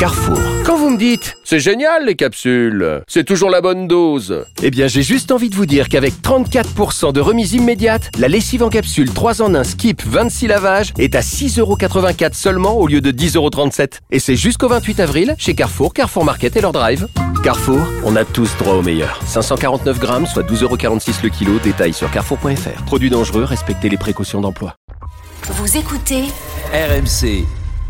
Carrefour. Quand vous me dites « C'est génial les capsules, c'est toujours la bonne dose », eh bien j'ai juste envie de vous dire qu'avec 34% de remise immédiate, la lessive en capsule 3 en 1 Skip 26 lavages est à 6,84€ seulement au lieu de 10,37€. Et c'est jusqu'au 28 avril chez Carrefour, Carrefour Market et leur drive. Carrefour, on a tous droit au meilleur. 549 grammes, soit 12,46€ le kilo. Détail sur carrefour.fr. Produits dangereux, respectez les précautions d'emploi. Vous écoutez RMC.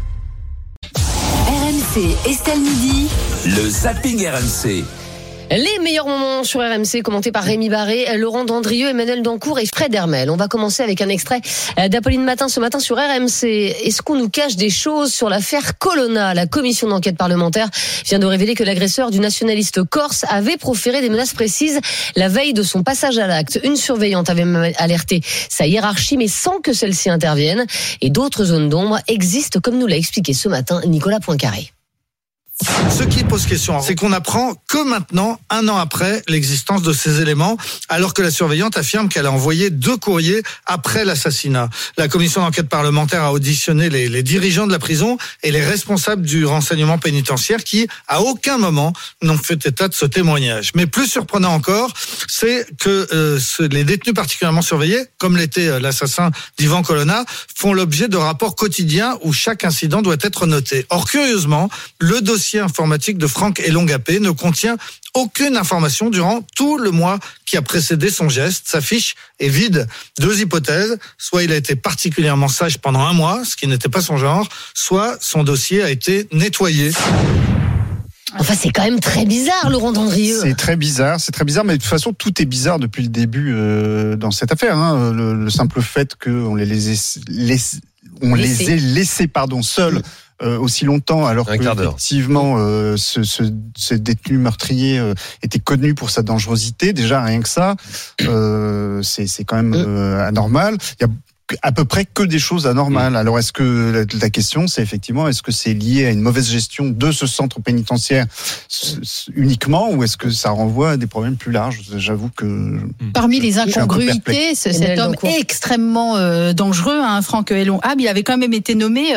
RMC Estelle Midi. Le zapping RMC. Les meilleurs moments sur RMC, commentés par Rémi Barré, Laurent Dandrieux, Emmanuel Dancourt et Fred Hermel. On va commencer avec un extrait d'Apolline Matin ce matin sur RMC. Est-ce qu'on nous cache des choses sur l'affaire Colonna ? La commission d'enquête parlementaire vient de révéler que l'agresseur du nationaliste corse avait proféré des menaces précises la veille de son passage à l'acte. Une surveillante avait même alerté sa hiérarchie, mais sans que celle-ci intervienne. Et d'autres zones d'ombre existent, comme nous l'a expliqué ce matin Nicolas Poincaré. Ce qui pose question, c'est qu'on apprend que maintenant, 1 an après l'existence de ces éléments, alors que la surveillante affirme qu'elle a envoyé 2 courriers après l'assassinat. La commission d'enquête parlementaire a auditionné les dirigeants de la prison et les responsables du renseignement pénitentiaire qui, à aucun moment, n'ont fait état de ce témoignage. Mais plus surprenant encore, c'est que les détenus particulièrement surveillés, comme l'était l'assassin d'Ivan Colonna, font l'objet de rapports quotidiens où chaque incident doit être noté. Or, curieusement, le dossier informatique de Franck Elongapé ne contient aucune information durant tout le mois qui a précédé son geste. Sa fiche est vide. 2 hypothèses. Soit il a été particulièrement sage pendant 1 mois, ce qui n'était pas son genre, soit son dossier a été nettoyé. Enfin, c'est quand même très bizarre, Laurent Dandrieux. C'est très bizarre, mais de toute façon, tout est bizarre depuis le début dans cette affaire. Hein. Le simple fait qu'on les ait laissés seuls aussi longtemps, alors que effectivement ce détenu meurtrier était connu pour sa dangerosité. Déjà, rien que ça, c'est quand même anormal. Il y a à peu près que des choses anormales. Alors, est-ce que la question, c'est effectivement, est-ce que c'est lié à une mauvaise gestion de ce centre pénitentiaire uniquement, ou est-ce que ça renvoie à des problèmes plus larges ? J'avoue que parmi les incongruités, cet homme extrêmement dangereux, Franck Elongapé, il avait quand même été nommé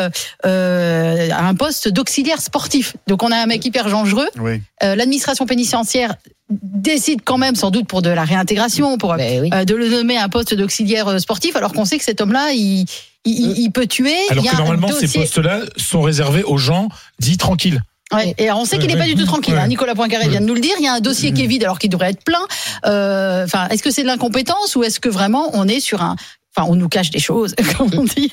à un poste d'auxiliaire sportif. Donc, on a un mec hyper dangereux. Oui. L'administration pénitentiaire décide quand même, sans doute pour de la réintégration, de le nommer à un poste d'auxiliaire sportif, alors qu'on sait que cet homme-là, il peut tuer. Alors que normalement, ces postes-là sont réservés aux gens dits tranquilles. Ouais. Et on sait qu'il n'est pas du tout tranquille. Ouais. Nicolas Poincaré vient de nous le dire. Il y a un dossier qui est vide alors qu'il devrait être plein. Est-ce que c'est de l'incompétence ou est-ce que vraiment on est sur un... Enfin, on nous cache des choses, comme on dit.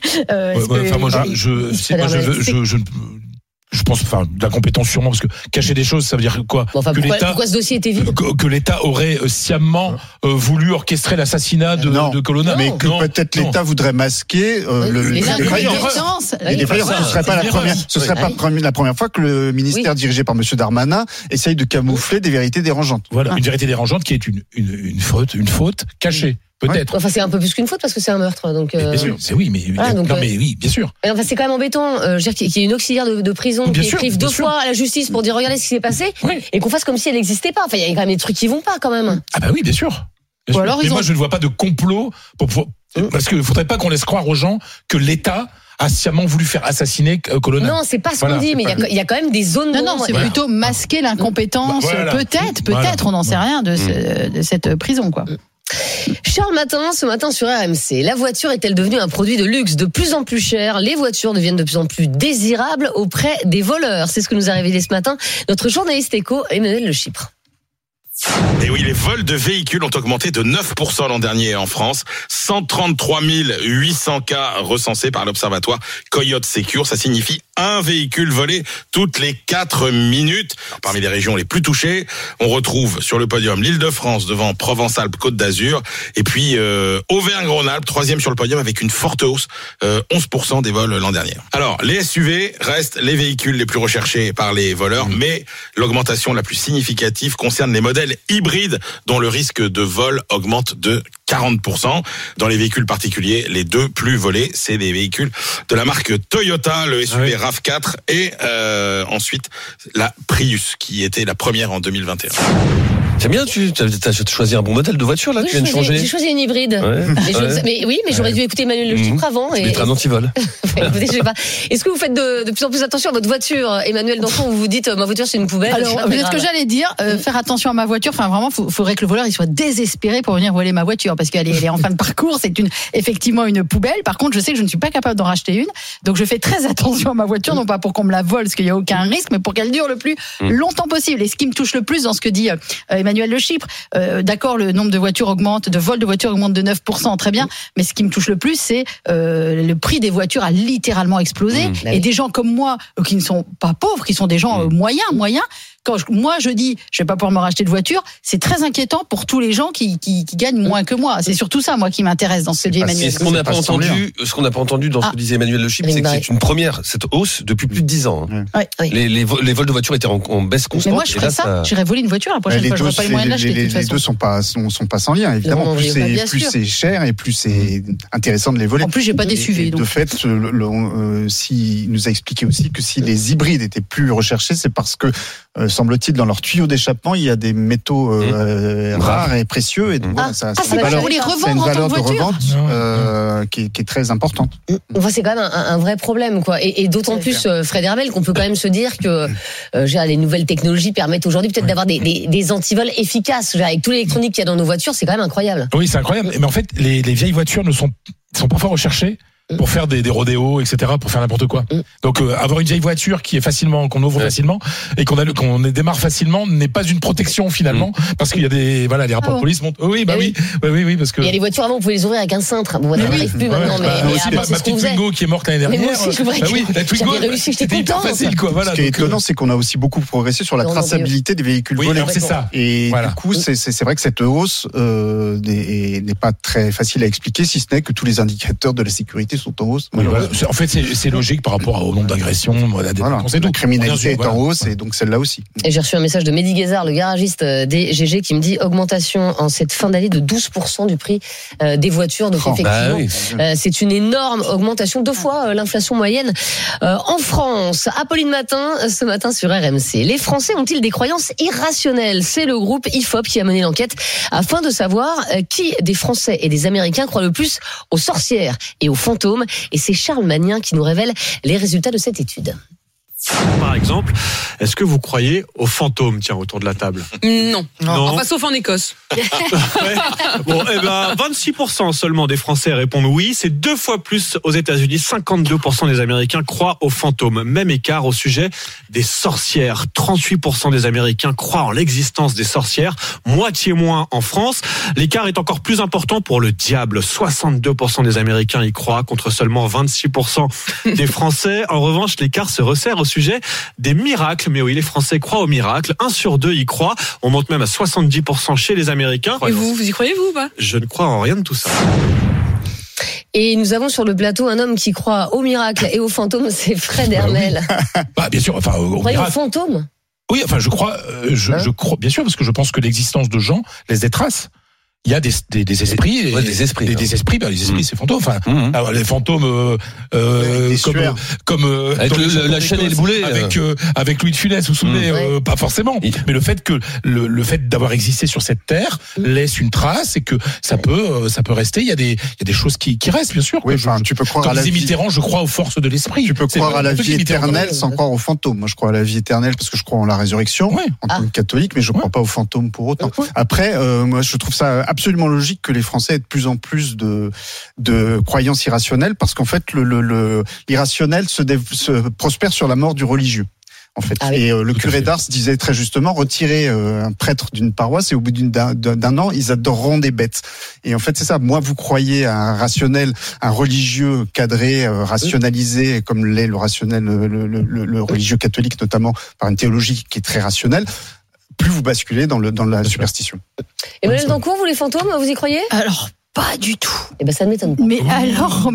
Je pense, de la compétence sûrement, parce que cacher des choses, ça veut dire quoi ? Pourquoi ce dossier était vide ? Que l'État aurait sciemment voulu orchestrer l'assassinat de Colonna. Mais que peut-être l'État voudrait masquer les défaillances. Les défaillances. Ce serait pas la première fois que le ministère dirigé par Monsieur Darmanin essaye de camoufler des vérités dérangeantes. Voilà, une vérité dérangeante qui est une faute cachée. Peut-être. Enfin, c'est un peu plus qu'une faute parce que c'est un meurtre. Donc, bien sûr, oui, bien sûr. Enfin, c'est quand même embêtant qu'il y ait une auxiliaire de prison qui écrive 2 fois à la justice pour dire regardez ce qui s'est passé et qu'on fasse comme si elle n'existait pas. Enfin, il y a quand même des trucs qui vont pas quand même. Ah bah oui, bien sûr. Alors, mais moi, je ne vois pas de complot parce qu'il ne faudrait pas qu'on laisse croire aux gens que l'État a sciemment voulu faire assassiner Colonna. Non, c'est pas ce qu'on dit, mais il y a quand même des zones. Non, c'est plutôt masquer l'incompétence. Peut-être, on n'en sait rien de cette prison, quoi. Charles Matin, ce matin sur RMC. La voiture est-elle devenue un produit de luxe de plus en plus cher ? Les voitures deviennent de plus en plus désirables auprès des voleurs. C'est ce que nous a révélé ce matin notre journaliste éco, Emmanuel Le Chypre. Et oui, les vols de véhicules ont augmenté de 9% l'an dernier en France. 133 800 cas recensés par l'observatoire Coyote Secure. Ça signifie un véhicule volé toutes les 4 minutes. Alors, parmi les régions les plus touchées, on retrouve sur le podium l'Île-de-France devant Provence-Alpes-Côte d'Azur. Et puis Auvergne-Rhône-Alpes, 3e sur le podium avec une forte hausse, 11% des vols l'an dernier. Alors, les SUV restent les véhicules les plus recherchés par les voleurs, mais l'augmentation la plus significative concerne les modèles hybrides dont le risque de vol augmente de 40%. Dans les véhicules particuliers, les 2 plus volés, c'est des véhicules de la marque Toyota, le SUV RAV4 et ensuite la Prius qui était la première en 2021. C'est bien, tu as choisi un bon modèle de voiture, là, tu viens de changer. J'ai choisi une hybride. Ouais. Mais j'aurais dû écouter Emmanuel Le Chypre avant. Tu mettras un antivol. Écoutez, je sais pas. Est-ce que vous faites de plus en plus attention à votre voiture, Emmanuel Dancourt, où vous dites, ma voiture, c'est une poubelle? Alors, c'est ce que j'allais dire, faire attention à ma voiture. Enfin, vraiment, faudrait que le voleur, il soit désespéré pour venir voler ma voiture, parce qu'elle est en fin de parcours. C'est effectivement une poubelle. Par contre, je sais que je ne suis pas capable d'en racheter une. Donc, je fais très attention à ma voiture, non pas pour qu'on me la vole, parce qu'il n'y a aucun risque, mais pour qu'elle dure le plus longtemps possible. Et ce qui me touche le plus dans ce que dit Emmanuel Le Chypre, d'accord, le nombre de voitures augmente, de vols de voitures augmente de 9%, très bien. Mais ce qui me touche le plus, c'est le prix des voitures a littéralement explosé. Et des gens comme moi, qui ne sont pas pauvres, qui sont des gens moyens, quand moi je dis je vais pas pouvoir me racheter de voiture, c'est très inquiétant pour tous les gens qui gagnent moins que moi. C'est surtout ça, moi, qui m'énoncé dans ce que dit Emmanuel. Et ce qu'on n'a pas entendu dans ce que disait Emmanuel Le Chypre, c'est que c'est une première, cette hausse depuis plus de 10 ans. Les vols de voitures étaient en baisse constante. Mais moi, je ferais ça. J'irais voler une voiture la prochaine fois. Je n'aurais pas les moyens de l'acheter. Les deux sont pas sans lien, évidemment. Plus c'est cher et plus c'est intéressant de les voler. En plus, j'ai pas des SUV. De fait, il nous a expliqué aussi que si les hybrides étaient plus recherchés, c'est parce que semble-t-il, dans leur tuyau d'échappement, il y a des métaux rares et précieux. Et donc, ça a une valeur de revente qui est très importante. C'est quand même un vrai problème, quoi. Et d'autant plus, Fred Hermel, qu'on peut quand même se dire que les nouvelles technologies permettent aujourd'hui peut-être d'avoir des antivols efficaces. Avec tout l'électronique qu'il y a dans nos voitures, c'est quand même incroyable. Oui, c'est incroyable. Mais en fait, les vieilles voitures ne sont parfois recherchées pour faire des rodéos, etc., pour faire n'importe quoi. Donc avoir une vieille voiture qu'on ouvre facilement et qu'on démarre facilement n'est pas une protection finalement, parce qu'il y a les rapports de police montent. Oui, parce que il y a les voitures avant, on pouvait les ouvrir avec un cintre. Bon, ça n'arrive plus maintenant, mais ma petite Twingo qui est morte l'année dernière. Mais moi aussi, la Twingo, c'était hyper facile, quoi. Voilà. Ce qui est étonnant, c'est qu'on a aussi beaucoup progressé sur la traçabilité des véhicules volés. C'est ça. Et du coup, c'est vrai que cette hausse n'est pas très facile à expliquer, si ce n'est que tous les indicateurs de la sécurité sont en hausse. En fait, c'est logique par rapport au nombre d'agressions. La criminalité est en hausse et donc celle-là aussi. Et j'ai reçu un message de Mehdi Guézard, le garagiste des GG, qui me dit augmentation en cette fin d'année de 12% du prix des voitures. Donc effectivement, c'est une énorme augmentation, 2 fois l'inflation moyenne en France. Apolline Matin, ce matin sur RMC. Les Français ont-ils des croyances irrationnelles? C'est le groupe IFOP qui a mené l'enquête afin de savoir qui des Français et des Américains croient le plus aux sorcières et aux fantômes. Et c'est Charles Magnin qui nous révèle les résultats de cette étude. Par exemple, est-ce que vous croyez aux fantômes, autour de la table? Non. Enfin, sauf en Écosse. Bon, 26% seulement des Français répondent oui. C'est 2 fois plus aux États-Unis. 52% des Américains croient aux fantômes. Même écart au sujet des sorcières. 38% des Américains croient en l'existence des sorcières. Moitié moins en France. L'écart est encore plus important pour le diable. 62% des Américains y croient contre seulement 26% des Français. En revanche, l'écart se resserre au sujet des miracles. Mais oui, les Français croient aux miracles. 1 sur 2 y croit. On monte même à 70% chez les Américains. Et vous y croyez, vous, ou pas? Je ne crois en rien de tout ça. Et nous avons sur le plateau un homme qui croit aux miracles et aux fantômes, c'est Fred Hermel. Bien sûr, enfin, vous croyez aux fantômes? Oui, enfin, je crois, bien sûr, parce que je pense que l'existence de gens laisse des traces. Il y a des esprits, des esprits. Les esprits, c'est fantômes. Enfin, alors les fantômes, comme avec la chaîne et le boulet, avec Louis de Funès, vous vous souvenez, pas forcément. Mais le fait d'avoir existé sur cette terre laisse une trace et que ça peut rester. Il y a des choses qui restent, bien sûr. Oui, tu peux croire à la vie. Mitterrand, je crois aux forces de l'esprit. Tu peux croire à la vie éternelle sans croire aux fantômes. Moi, je crois à la vie éternelle parce que je crois en la résurrection en tant que catholique, mais je crois pas aux fantômes pour autant. Après, moi, je trouve ça absolument logique que les Français aient de plus en plus de croyances irrationnelles, parce qu'en fait l'irrationnel se prospère sur la mort du religieux. En fait. Et le curé d'Ars disait très justement, retirer un prêtre d'une paroisse et au bout d'un an, ils adoreront des bêtes. Et en fait, c'est ça. Moi, vous croyez à un rationnel, un religieux cadré, rationalisé, comme l'est le rationnel, le religieux catholique, notamment par une théologie qui est très rationnelle, plus vous basculez dans la superstition. Emmanuel Dancourt, vous les fantômes, vous y croyez? Alors, pas du tout. Eh ben, ça ne m'étonne pas. Mais alors,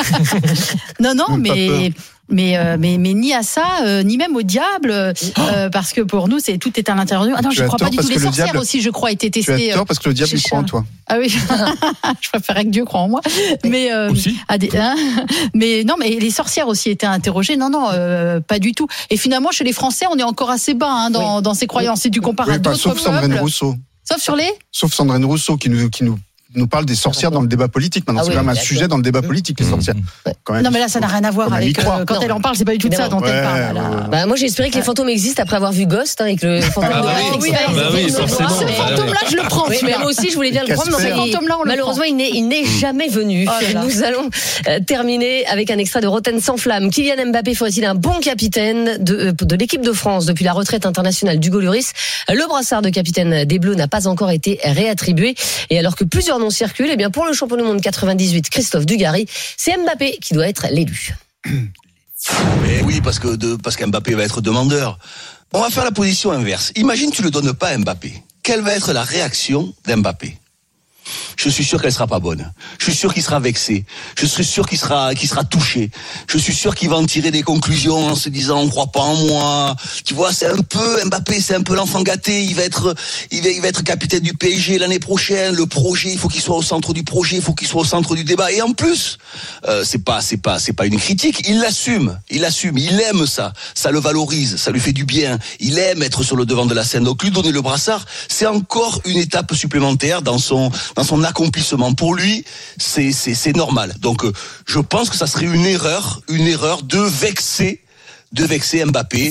non, mais ni à ça, ni même au diable, parce que pour nous, tout est à l'intérieur de nous. Ah non, je crois pas du tout. Les sorcières aussi, je crois, étaient testées. Tu as tort parce que le diable, il croit en toi. Ah oui, je préférerais que Dieu croie en moi. Mais aussi. Mais non, mais les sorcières aussi étaient interrogées. Non, pas du tout. Et finalement, chez les Français, on est encore assez bas dans ces croyances. Si tu compares à d'autres sauf peuples. Sandrine Rousseau. Sauf Sandrine Rousseau qui nous parle des sorcières dans le débat politique. Maintenant, c'est quand même un sujet dans le débat politique, les sorcières. Non, mais là, ça n'a rien à voir avec. Quand elle en parle, c'est pas du tout de ça dont elle parle. Moi, j'ai espéré que les fantômes existent après avoir vu Ghost, et que le fantôme oui, forcément. Ce fantôme-là, je le prends. Mais moi aussi, je voulais bien le prendre. Malheureusement, il n'est jamais venu. Nous allons terminer avec un extrait de Rotten sans flamme. Kylian Mbappé faut-il un bon capitaine de l'équipe de France depuis la retraite internationale d'Hugo Lloris? Le brassard de capitaine des Bleus n'a pas encore été réattribué. Et alors que plusieurs noms circulent, eh bien pour le champion du monde 98, Christophe Dugarry, c'est Mbappé qui doit être l'élu. Mais oui, parce qu'Mbappé va être demandeur. On va faire la position inverse. Imagine tu le donnes pas à Mbappé. Quelle va être la réaction d'Mbappé? Je suis sûr qu'elle sera pas bonne. Je suis sûr qu'il sera vexé. Je suis sûr qu'il sera touché. Je suis sûr qu'il va en tirer des conclusions en se disant on croit pas en moi. Tu vois, c'est un peu Mbappé, c'est un peu l'enfant gâté. Il va être capitaine du PSG l'année prochaine. Le projet, il faut qu'il soit au centre du projet, il faut qu'il soit au centre du débat. Et en plus, c'est pas une critique. Il l'assume. Il aime ça. Ça le valorise. Ça lui fait du bien. Il aime être sur le devant de la scène. Donc lui donner le brassard, c'est encore une étape supplémentaire dans son accomplissement. Pour lui, c'est normal. Donc, je pense que ça serait une erreur de vexer Mbappé.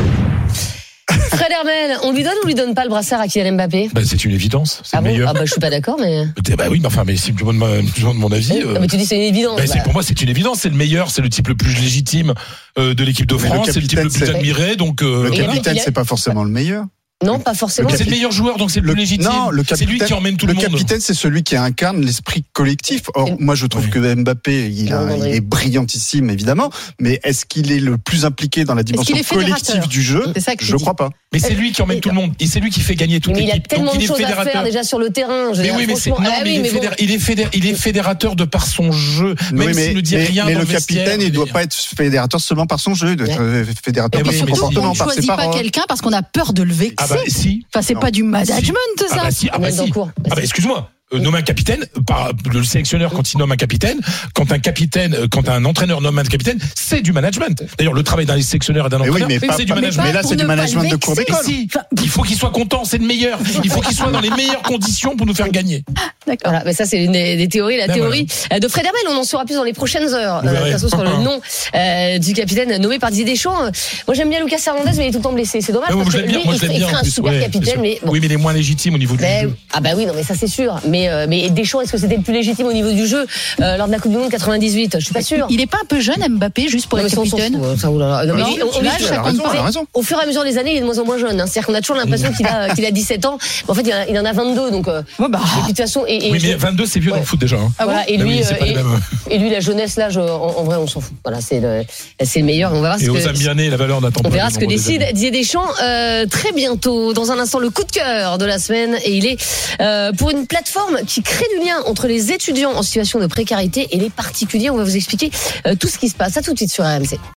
Fred Hermel, on lui donne ou on lui donne pas le brassard à Kylian Mbappé? C'est une évidence, c'est le meilleur. Je suis pas d'accord, mais. Oui, mais si tu me demandes mon avis. Mais tu dis c'est une évidence. Pour moi, c'est une évidence, c'est le meilleur, c'est le type le plus légitime de l'équipe de France, c'est le type le plus admiré. Donc, le capitaine, c'est pas forcément le meilleur. Non, pas forcément. C'est le meilleur joueur, donc c'est le plus légitime. Non, c'est lui qui emmène tout le monde. Le capitaine, c'est celui qui incarne l'esprit collectif. Or, moi, je trouve que Mbappé, il est brillantissime, évidemment. Mais est-ce qu'il est le plus impliqué dans la dimension collective du jeu? Je crois pas. Mais c'est lui qui emmène tout le monde. Et c'est lui qui fait gagner toute l'équipe. Il a tellement de choses à faire déjà sur le terrain. Il est fédérateur de par son jeu. Même s'il ne dit rien. Mais le capitaine, il doit pas être fédérateur seulement par son jeu. Il doit être fédérateur par son comportement, par ses paroles. On ne choisit pas quelqu'un parce qu'on a peur de le vexer. Si. Enfin, c'est pas du management, ça. Excuse-moi. Nommer un capitaine, le sélectionneur quand il nomme un capitaine, quand un entraîneur nomme un capitaine, c'est du management. D'ailleurs, le travail d'un sélectionneur et d'un entraîneur, c'est du management. Mais là, c'est du management de cours d'école. Il faut qu'il soit content, c'est le meilleur. Il faut qu'il soit dans les meilleures conditions pour nous faire gagner. D'accord. Voilà, mais ça, c'est une des théories, théorie de Fred Hermel. On en saura plus dans les prochaines heures. De toute façon, sur le nom du capitaine nommé par Didier Deschamps. Moi, j'aime bien Lucas Hernandez, mais il est tout le temps blessé. C'est dommage parce que lui, il serait un super capitaine. Oui, mais il est moins légitime au niveau du jeu. Oui, non, mais ça, c'est sûr. Mais Deschamps, est-ce que c'était le plus légitime au niveau du jeu lors de la Coupe du Monde 98? Je suis pas sûr. Il est pas un peu jeune, Mbappé, juste pour être capitaine? Au fur et à mesure des années, il est de moins en moins jeune. C'est-à-dire qu'on a toujours l'impression qu'il a 17 ans. En fait, il en a 22. Donc, de toute façon. Oui, mais 22, c'est vieux dans le foot déjà. Voilà, et lui, la jeunesse, l'âge, en vrai, on s'en fout. Voilà, c'est le meilleur. On va voir et aux Amiens, la valeur n'attend pas. On verra ce que décide Didier Deschamps très bientôt. Dans un instant, le coup de cœur de la semaine. Et il est pour une plateforme qui crée du lien entre les étudiants en situation de précarité et les particuliers. On va vous expliquer tout ce qui se passe. À tout de suite sur RMC.